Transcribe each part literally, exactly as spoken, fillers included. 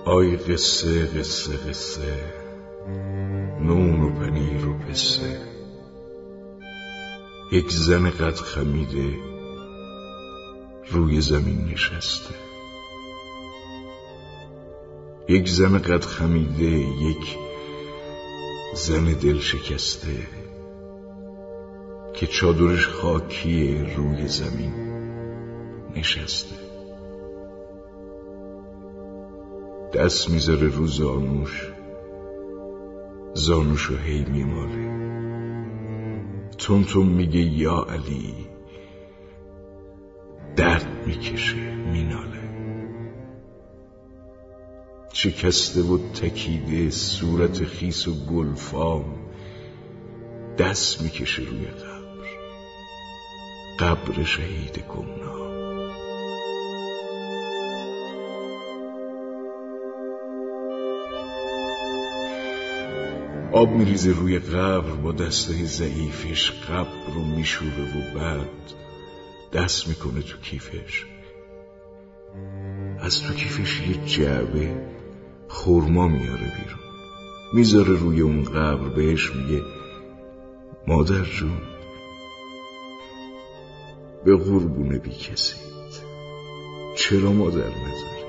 آی قصه قصه قصه، نون و پنیر و پسته. یک زن قد خمیده روی زمین نشسته. یک زن قد خمیده، یک زن دل شکسته که چادرش خاکیه روی زمین نشسته. دست میذاره رو زانوش، زانوشو هی میماله، تون تون میگه یا علی، درد میکشه میناله. شکسته و تکیده، صورت خیس و گلفام، دست میکشه روی قبر، قبر شهید گمنام. آب میریزه روی قبر با دستای ضعیفش، قبر رو میشوره و بعد دست میکنه تو کیفش. از تو کیفش یه جعبه خورما میاره بیرون، میذاره روی اون قبر، بهش میگه مادر جون به قربون بی کسید، چرا مادر نداری؟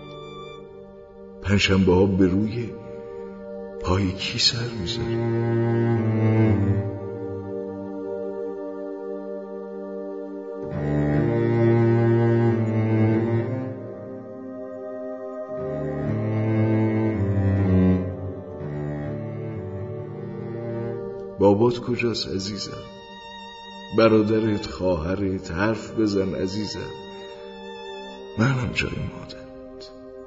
پنجشنبه ها به روی پای کی سر میذاری؟ بابات کجاست عزیزم؟ برادرت، خواهرت، حرف بزن عزیزم، منم جای مادرت.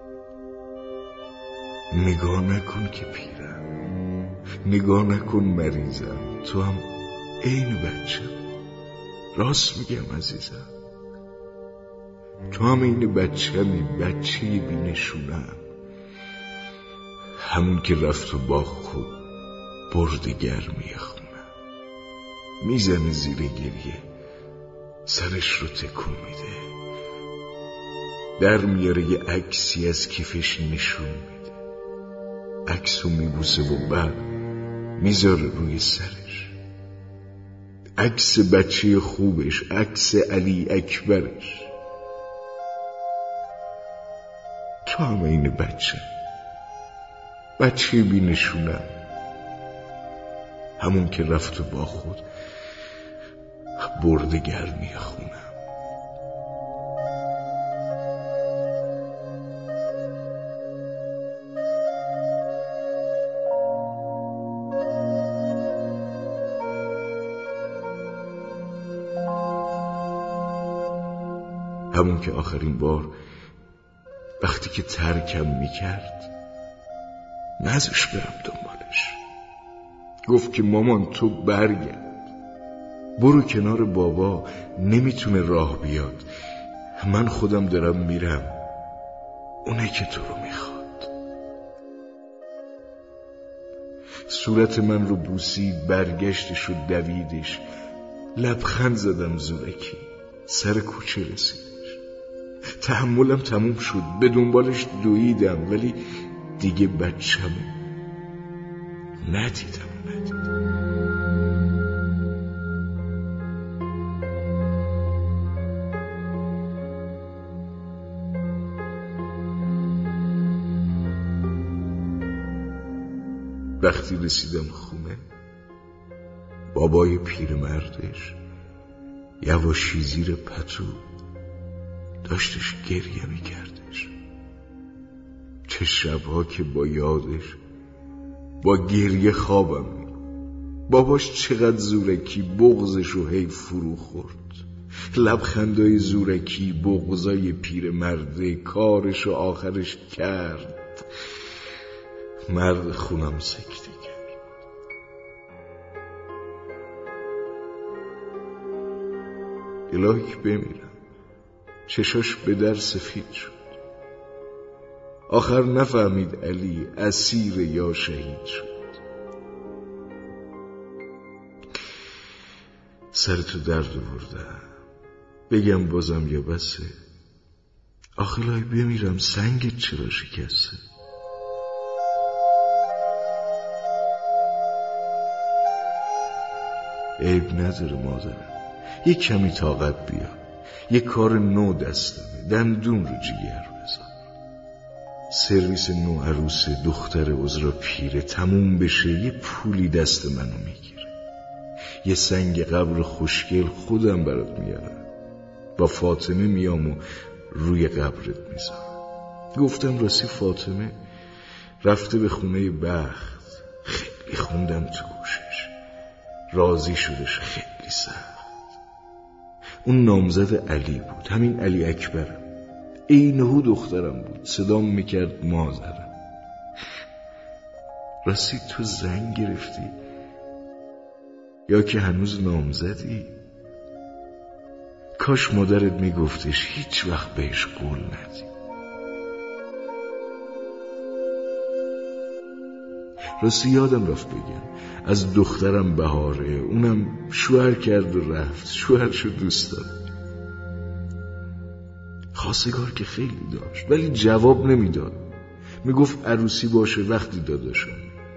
نگاه نکن که پیرم، نگاه نکن مریضم، تو هم عین بچم. راست میگم عزیزم، تو هم عین بچمی، بچه بینشونم، همون که رفت و با خود برد گرمی خونم. میزنه زیر گریه، سرش رو تکون میده، در میاره یه عکسی از کیفش نشون میده، عکسو میبوسه و بعد میذاره روی سرش، عکس بچه خوبش، عکس علی اکبرش. تو هم این بچه، بچه بینشونم، همون که رفت و با خود برد گرمی خونم. همون که آخرین بار وقتی که ترکم میکرد نذاش برم دنبالش، گفت که مامان تو برگرد، برو کنار بابا، نمیتونه راه بیاد، من خودم دارم میرم، اونه که تو رو میخواد. صورت من رو بوسید، برگشتش و دویدش، لبخند زدم زورکی، سر کوچه رسیدش. تحملم تموم شد، به دنبالش دویدم، ولی دیگه بچه‌مو ندیدم ندیدم وقتی رسیدم خونه، بابای پیرمردش یواشی زیر پتو داشتش گریه میکردش. چه شبها که با یادش با گریه خوابم می. باباش چقدر زورکی، بغضش رو هی فرو خورد، لبخندای زورکی، بغضای پیرمرده، کارش و آخرش کرد، مرد خونم سکته کرد. الهی که بمیرم، چشاش به در سفید شد، آخر نفهمید علی اسیر یا شهید شد. سرتو درد آوردم، بگم بازم یا بسه؟ آخه لای بمیرم، سنگت چرا شکسته؟ عیب نداره مادرم، یک کمی طاقت بیا، یک کار نو دستمه، دندون رو جیگر بذار. سرویس نو عروس دختر عذرا پیره تموم بشه یه پولی دست منو میگیره، یه سنگ قبر خوشگل خودم برات میارم، با فاطمه میام و روی قبرت میذارم. گفتم راستی فاطمه رفته به خونه بخت، خیلی خوندم تو گوشش، راضی شدش خیلی سخت. اون نامزد علی بود، همین علی اکبرم، اینهو دخترم بود، صدام میکرد مادرم. راستی تو زن گرفتی یا که هنوز نامزدی؟ کاش مادرت میگفتش هیچ وقت بهش قول ندی. راستی یادم رفت بگم از دخترم بهاره، اونم شوهر کرد و رفت، شوهرشو دوست دارم. خواستگار که خیلی داشت ولی جواب نمیداد، میگفت عروسی باشه وقتی داداشم.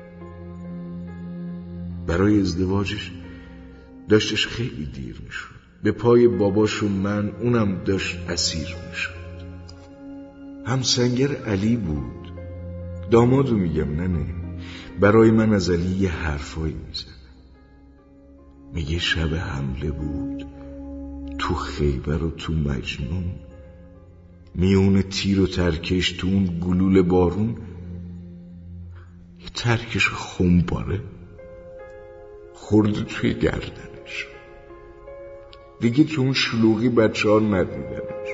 برای ازدواجش داشتش خیلی دیر میشد، به پای باباش و من اونم داشت اسیر میشد. همسنگر علی بود، دامادو میگم ننه، برای من از علی یه حرفایی میزنه، میگه شب حمله بود تو خیبر و تو مجنون، میون تیر و ترکش تو اون گلول بارون، یه ترکش خونپاره خورده توی گردنش، دیگه تو اون شلوغی بچه ها ندیدنش.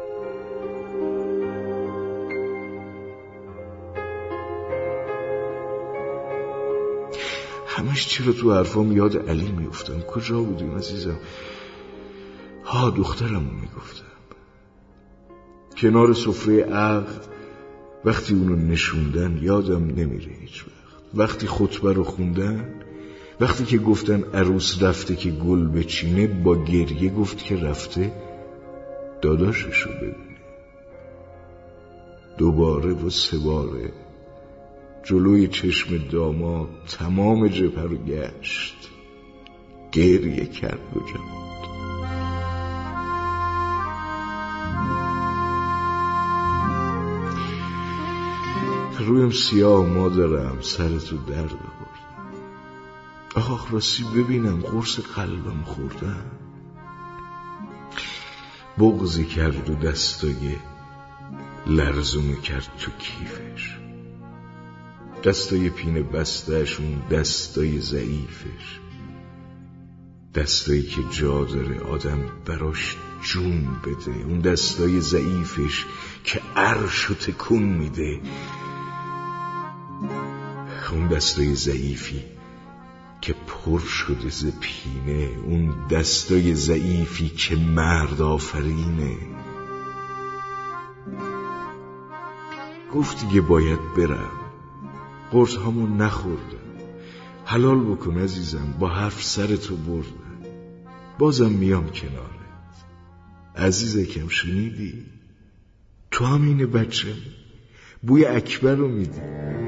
همش چرا تو حرفام یاد علی میفتم؟ کجا بودیم عزیزم؟ ها دخترمو میگفتم، کنار سفره عقد وقتی اونو نشوندن یادم نمیره هیچ وقت. وقتی خطبه رو خوندن، وقتی که گفتن عروس رفته که گل بچینه، با گریه گفت که رفته داداششو ببینه. دوباره و سه باره جلوی چشم داماد تمام جبهه رو گشت، گریه کرد و جماد. رویم سیاه مادرم، سرتو درد بردم. آخ راستی ببینم قرص قلبم خوردم. بغضی کرد و دستای لرزونه کرد تو کیفش، دستای پینه بستش، اون دستای ضعیفش، دستایی که جا داره آدم براش جون بده، اون دستای ضعیفش که عرشو تکون میده، اون دستای ضعیفی که پر شده ز پینه، اون دستای ضعیفی که مرد آفرینه. گفت دیگه باید برم، قرص هامو نخوردم، حلال بکن عزیزم، با حرف سرتو بردم، بازم میام کنارت. عزیزکم شنیدی؟ تو همین بچه بوی اکبر رو میدی.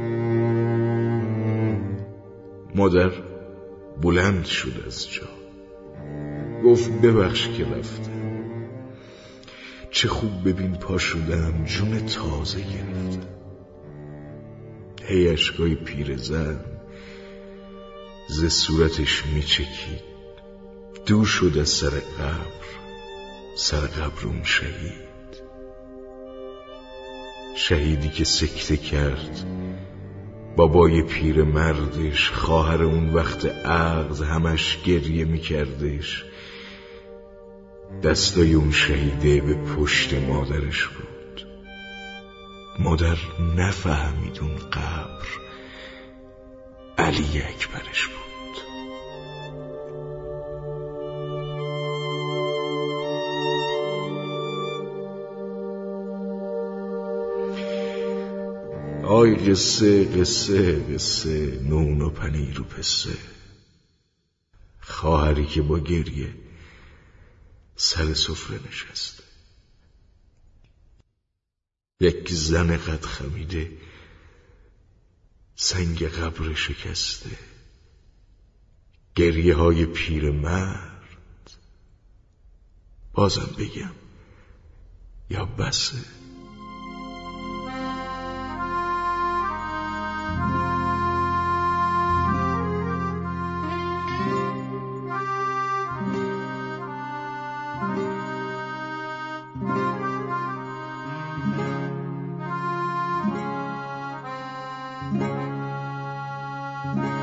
مادر بلند شد از جا، گفت ببخش که رفتم، چه خوب ببین پا شدم، جون تازه گرفتم. هی اشکای پیرزن ز صورتش میچکید، دور شد از سر قبر، سر قبر اون شهید، شهیدی که سکته کرد بابای پیر مردش، خواهر اون وقت عقد همش گریه میکردش. دستای اون شهیده به پشت مادرش بود، مادر نفهمید اون قبر علی اکبرش بود. آی قصه قصه قصه، نون و پنیر و پسته، خواهری که با گریه سر سفره نشسته، یک زن قد خمیده سنگ قبر شکسته، گریه های پیر مرد. بازم بگم یا بسه؟ Thank you.